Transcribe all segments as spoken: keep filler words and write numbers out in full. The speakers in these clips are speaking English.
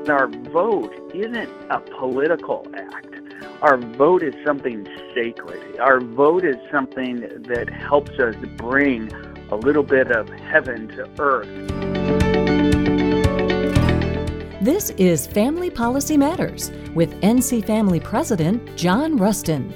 But our vote isn't a political act. Our vote is something sacred. Our vote is something that helps us bring a little bit of heaven to earth. This is Family Policy Matters with N C Family President John Rustin.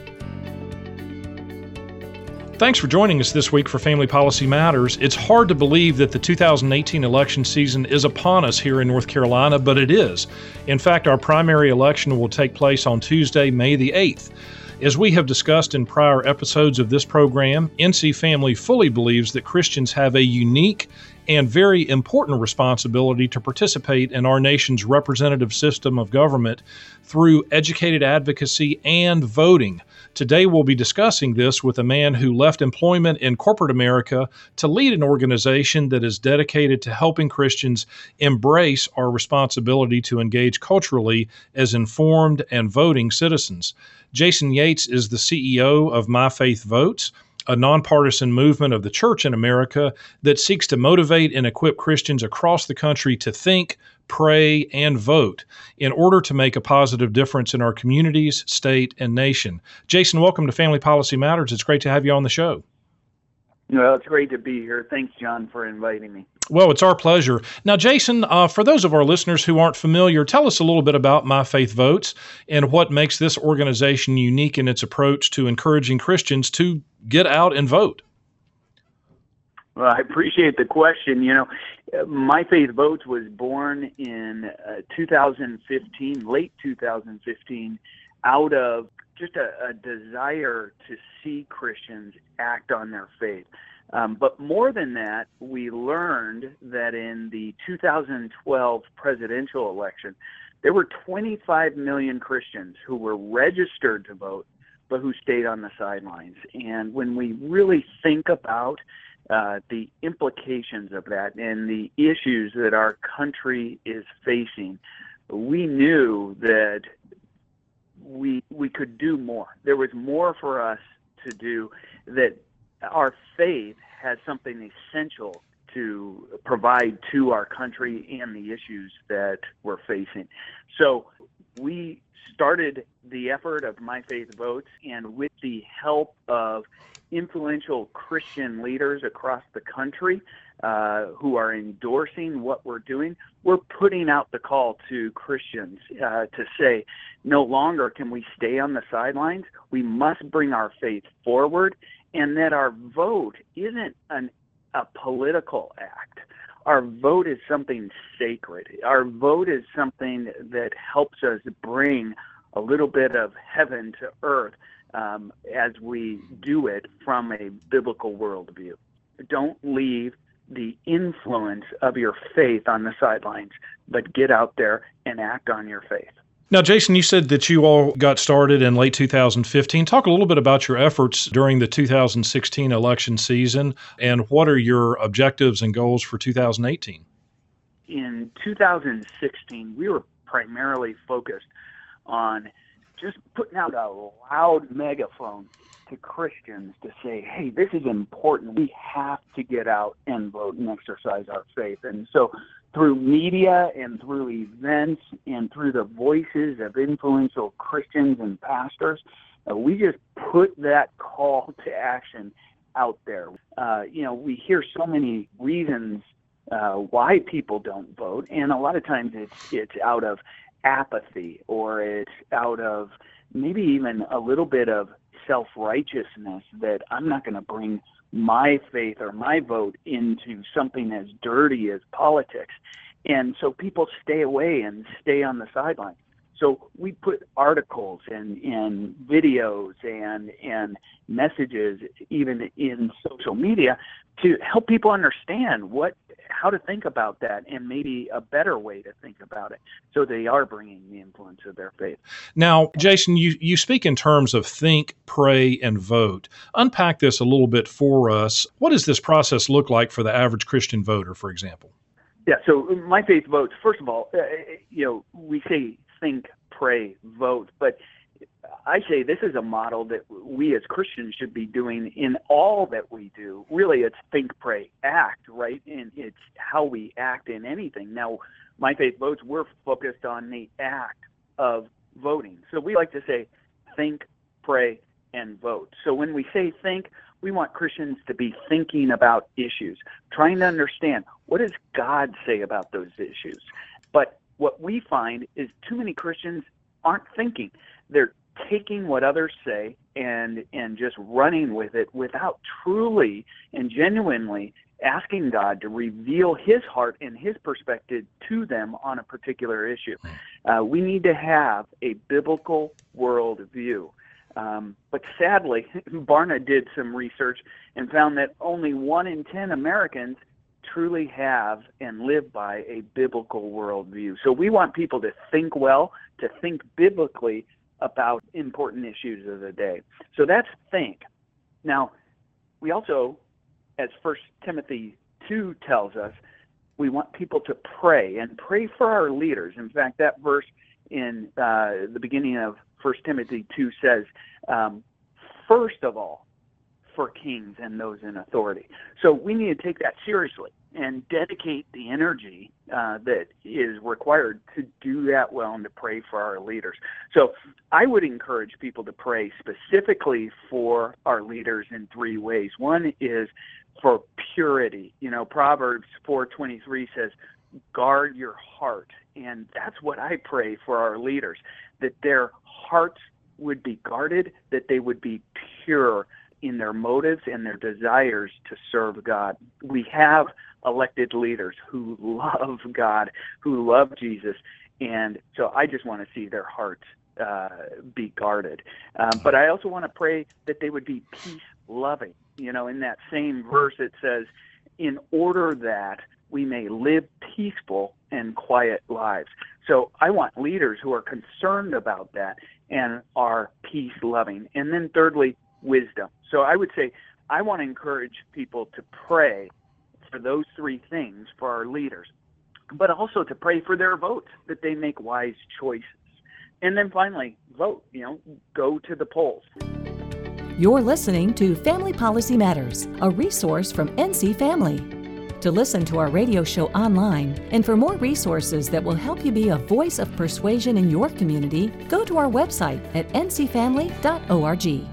Thanks for joining us this week for Family Policy Matters. It's hard to believe that the two thousand eighteen election season is upon us here in North Carolina, but it is. In fact, our primary election will take place on Tuesday, May the eighth. As we have discussed in prior episodes of this program, N C Family fully believes that Christians have a unique and very important responsibility to participate in our nation's representative system of government through educated advocacy and voting. Today we'll be discussing this with a man who left employment in corporate America to lead an organization that is dedicated to helping Christians embrace our responsibility to engage culturally as informed and voting citizens. Jason Yates is the C E O of My Faith Votes, a nonpartisan movement of the church in America that seeks to motivate and equip Christians across the country to think, pray, and vote in order to make a positive difference in our communities, state, and nation. Jason, welcome to Family Policy Matters. It's great to have you on the show. Well, it's great to be here. Thanks, John, for inviting me. Well, it's our pleasure. Now, Jason, uh, for those of our listeners who aren't familiar, tell us a little bit about My Faith Votes and what makes this organization unique in its approach to encouraging Christians to get out and vote. Well, I appreciate the question. You know, My Faith Votes was born in uh, two thousand fifteen, late two thousand fifteen, out of just a, a desire to see Christians act on their faith. Um, but more than that, we learned that in the two thousand twelve presidential election, there were twenty-five million Christians who were registered to vote, but who stayed on the sidelines. And when we really think about uh, the implications of that and the issues that our country is facing, we knew that we we could do more. There was more for us to do, that our faith has something essential to provide to our country and the issues that we're facing. So we started the effort of My Faith Votes, and with the help of influential Christian leaders across the country uh, who are endorsing what we're doing, we're putting out the call to Christians uh, to say, no longer can we stay on the sidelines. We must bring our faith forward, and that our vote isn't an, a political act. Our vote is something sacred. Our vote is something that helps us bring a little bit of heaven to earth um, as we do it from a biblical worldview. Don't leave the influence of your faith on the sidelines, but get out there and act on your faith. Now, Jason, you said that you all got started in late two thousand fifteen. Talk a little bit about your efforts during the two thousand sixteen election season, and what are your objectives and goals for two thousand eighteen? In two thousand sixteen, we were primarily focused on just putting out a loud megaphone to Christians to say, hey, this is important. We have to get out and vote and exercise our faith. And so through media and through events and through the voices of influential Christians and pastors, uh, we just put that call to action out there. Uh, you know, we hear so many reasons uh, why people don't vote, and a lot of times it's it's out of apathy, or it's out of maybe even a little bit of self-righteousness that I'm not going to bring my faith or my vote into something as dirty as politics. And so people stay away and stay on the sidelines. So we put articles and, and videos and and messages even in social media to help people understand what how to think about that, and maybe a better way to think about it, so they are bringing the influence of their faith. Now, Jason, you, you speak in terms of think, pray, and vote. Unpack this a little bit for us. What does this process look like for the average Christian voter, for example? Yeah, so My Faith Votes, first of all, uh, you know, we say think, pray, vote, but I say this is a model that we as Christians should be doing in all that we do. Really, it's think, pray, act, right? And it's how we act in anything. Now, My Faith Votes, we're focused on the act of voting. So we like to say think, pray, and vote. So when we say think, we want Christians to be thinking about issues, trying to understand, what does God say about those issues? But what we find is too many Christians aren't thinking. They're taking what others say and and just running with it without truly and genuinely asking God to reveal his heart and his perspective to them on a particular issue. Uh, we need to have a biblical worldview. Um, but sadly, Barna did some research and found that only one in ten Americans truly have and live by a biblical worldview. So we want people to think well, to think biblically about important issues of the day. So that's think. Now, we also, as First Timothy two tells us, we want people to pray and pray for our leaders. In fact, that verse in uh, the beginning of First Timothy two says, um, first of all, for kings and those in authority. So we need to take that seriously and dedicate the energy uh, that is required to do that well and to pray for our leaders. So I would encourage people to pray specifically for our leaders in three ways. One is for purity. You know, Proverbs four twenty-three says, guard your heart. And that's what I pray for our leaders, that their hearts would be guarded, that they would be pure in their motives and their desires to serve God. We have elected leaders who love God, who love Jesus, and so I just want to see their hearts uh, be guarded. Um, but I also want to pray that they would be peace-loving. You know, in that same verse it says, in order that we may live peaceful and quiet lives. So I want leaders who are concerned about that and are peace-loving. And then thirdly, wisdom. So I would say I want to encourage people to pray for those three things for our leaders, but also to pray for their votes, that they make wise choices. And then finally, vote, you know, go to the polls. You're listening to Family Policy Matters, a resource from N C Family. To listen to our radio show online and for more resources that will help you be a voice of persuasion in your community, go to our website at n c family dot org.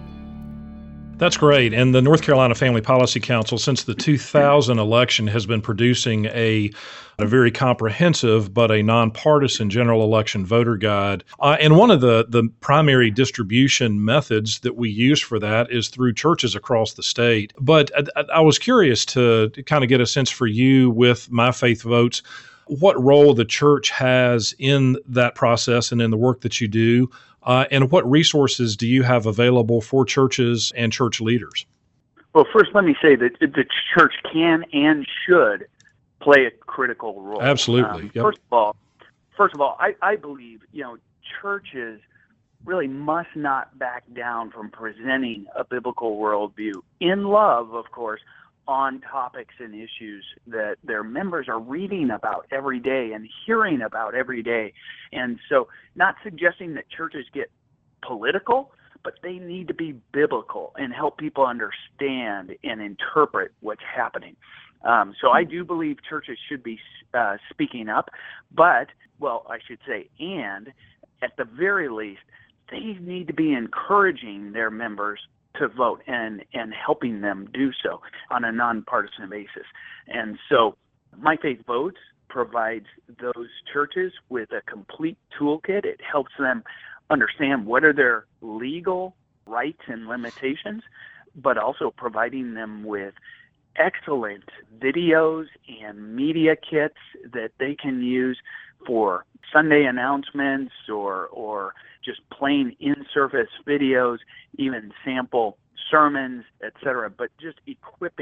That's great. And the North Carolina Family Policy Council, since the two thousand election, has been producing a, a very comprehensive but a nonpartisan general election voter guide. Uh, and one of the, the primary distribution methods that we use for that is through churches across the state. But I, I was curious to, to kind of get a sense for you with My Faith Votes, what role the church has in that process and in the work that you do. Uh, and what resources do you have available for churches and church leaders? Well, first, let me say that the church can and should play a critical role. Absolutely. Um, yep. First of all, first of all, I, I believe you know churches really must not back down from presenting a biblical worldview in love, of course, on topics and issues that their members are reading about every day and hearing about every day. And so not suggesting that churches get political, but they need to be biblical and help people understand and interpret what's happening. Um, so I do believe churches should be uh, speaking up, but, well, I should say, and at the very least, they need to be encouraging their members to vote and, and helping them do so on a nonpartisan basis. And so My Faith Votes provides those churches with a complete toolkit. It helps them understand what are their legal rights and limitations, but also providing them with excellent videos and media kits that they can use for Sunday announcements or or just plain in-service videos, even sample sermons, et cetera, but just equipping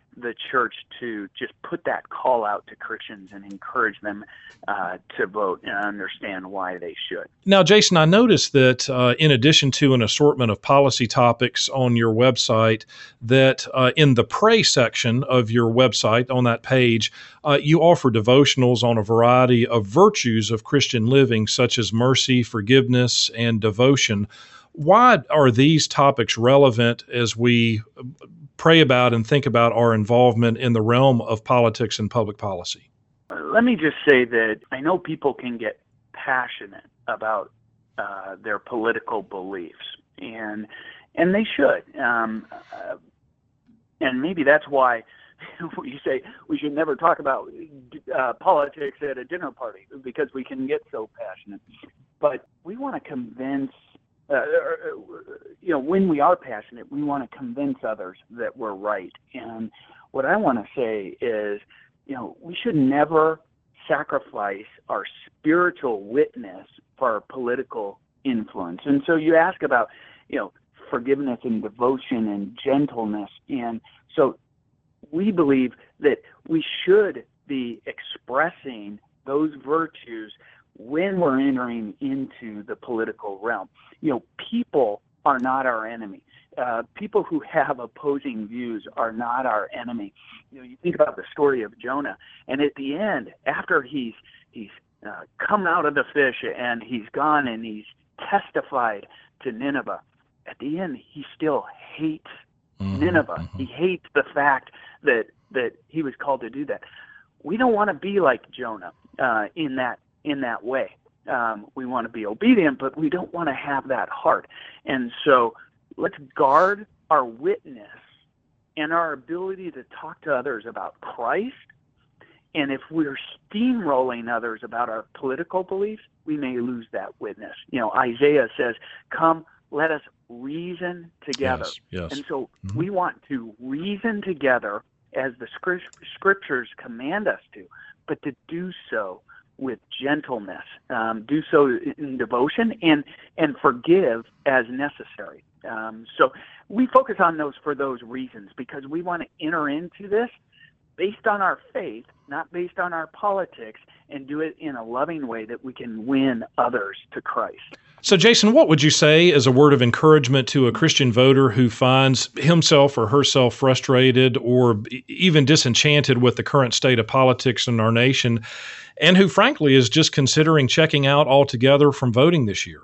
the church to just put that call out to Christians and encourage them uh, to vote and understand why they should. Now, Jason, I noticed that uh, in addition to an assortment of policy topics on your website, that uh, in the pray section of your website on that page, uh, you offer devotionals on a variety of virtues of Christian living, such as mercy, forgiveness, and devotion. Why are these topics relevant as we pray about and think about our involvement in the realm of politics and public policy? Let me just say that I know people can get passionate about uh, their political beliefs, and and they should. Um, uh, and maybe that's why we say we should never talk about uh, politics at a dinner party, because we can get so passionate. But we want to convince Uh, you know, when we are passionate, we want to convince others that we're right. And what I want to say is, you know, we should never sacrifice our spiritual witness for our political influence. And so you ask about, you know, forgiveness and devotion and gentleness. And so we believe that we should be expressing those virtues when we're entering into the political realm. You know, people are not our enemy. Uh, people who have opposing views are not our enemy. You know, you think about the story of Jonah, and at the end, after he's he's uh, come out of the fish and he's gone and he's testified to Nineveh, at the end, he still hates mm-hmm, Nineveh. Mm-hmm. He hates the fact that that he was called to do that. We don't want to be like Jonah uh, in that in that way. Um, we want to be obedient, but we don't want to have that heart. And so let's guard our witness and our ability to talk to others about Christ. And if we're steamrolling others about our political beliefs, we may lose that witness. You know, Isaiah says, come, let us reason together. Yes, yes. And so mm-hmm. we want to reason together as the scriptures command us to, but to do so with gentleness, um, do so in devotion, and and forgive as necessary. Um, so we focus on those for those reasons, because we want to enter into this based on our faith, not based on our politics, and do it in a loving way that we can win others to Christ. So, Jason, what would you say as a word of encouragement to a Christian voter who finds himself or herself frustrated or even disenchanted with the current state of politics in our nation, and who, frankly, is just considering checking out altogether from voting this year?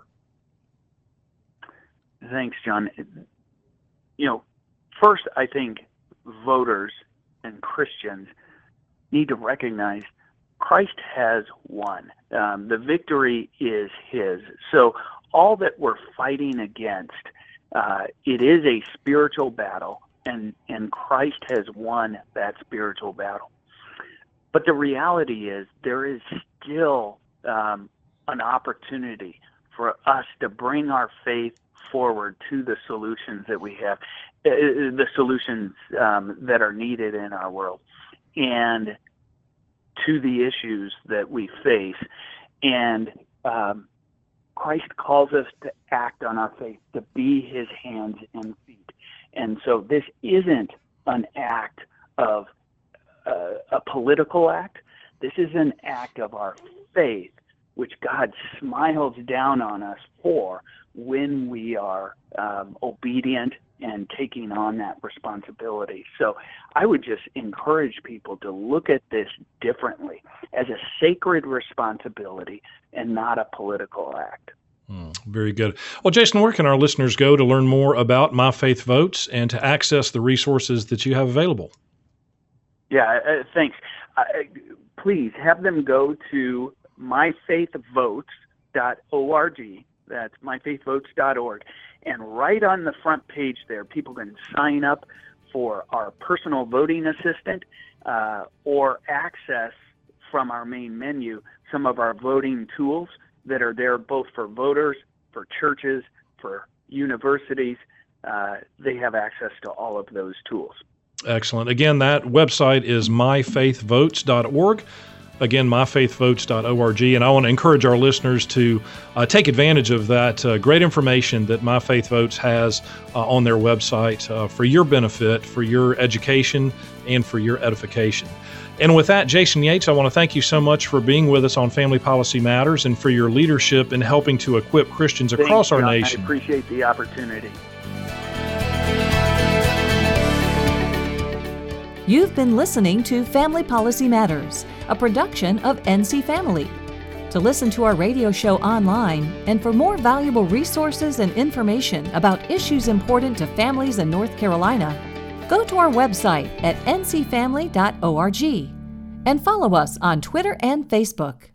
Thanks, John. You know, first, I think voters and Christians need to recognize Christ has won. Um, the victory is his. So all that we're fighting against, uh, it is a spiritual battle, and, and Christ has won that spiritual battle. But the reality is there is still um, an opportunity for us to bring our faith forward to the solutions that we have, uh, the solutions um, that are needed in our world, and to the issues that we face. And um, Christ calls us to act on our faith, to be his hands and feet. And so this isn't an act of uh, a political act. This is an act of our faith, which God smiles down on us for when we are um, obedient and taking on that responsibility. So I would just encourage people to look at this differently as a sacred responsibility and not a political act. Mm, very good. Well, Jason, where can our listeners go to learn more about My Faith Votes and to access the resources that you have available? Yeah, uh, thanks. Uh, please have them go to my faith votes dot org. That's my faith votes dot org. And right on the front page there, people can sign up for our personal voting assistant uh, or access from our main menu some of our voting tools that are there both for voters, for churches, for universities. Uh, they have access to all of those tools. Excellent. Again, that website is my faith votes dot org. Again, my faith votes dot org. And I want to encourage our listeners to uh, take advantage of that uh, great information that My Faith Votes has uh, on their website uh, for your benefit, for your education, and for your edification. And with that, Jason Yates, I want to thank you so much for being with us on Family Policy Matters and for your leadership in helping to equip Christians across Thanks, our John. nation. I appreciate the opportunity. You've been listening to Family Policy Matters, a production of N C Family. To listen to our radio show online and for more valuable resources and information about issues important to families in North Carolina, go to our website at N C family dot org and follow us on Twitter and Facebook.